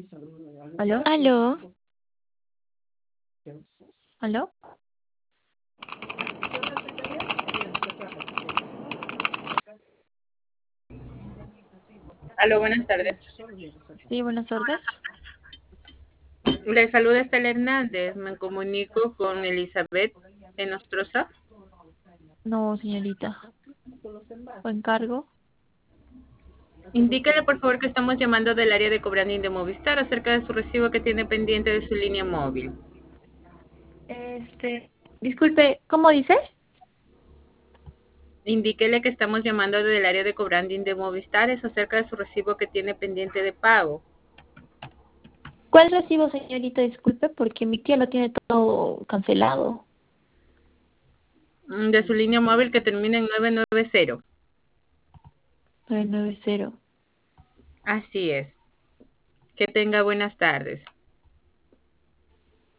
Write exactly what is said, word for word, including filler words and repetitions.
¿Aló? Aló, ¿Aló? Aló, buenas tardes. Sí, buenas tardes. Les saluda Estela Hernández. Me comunico con Elizabeth Enostroza. No, señorita. ¿O encargo? Indíquele, por favor, que estamos llamando del área de cobranding de Movistar acerca de su recibo que tiene pendiente de su línea móvil. Este, disculpe, ¿cómo dice? Indíquele que estamos llamando del área de cobranding de Movistar es acerca de su recibo que tiene pendiente de pago. ¿Cuál recibo, señorita? Disculpe, porque mi tía lo tiene todo cancelado. Mm, De su línea móvil que termina en nueve nueve cero. nueve nueve cero. Así es. Que tenga buenas tardes.